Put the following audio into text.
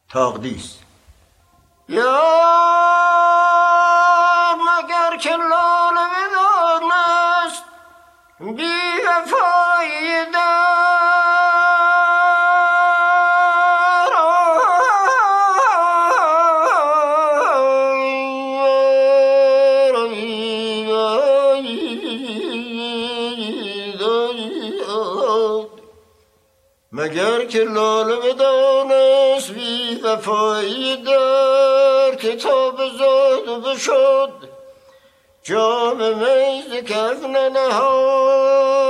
تاقدیس. یا مگر که لاله بدانست بی وفایی مگر که لاله بدانست بی وفایی در کتاب زاد و بشد جام میز کف ننهاد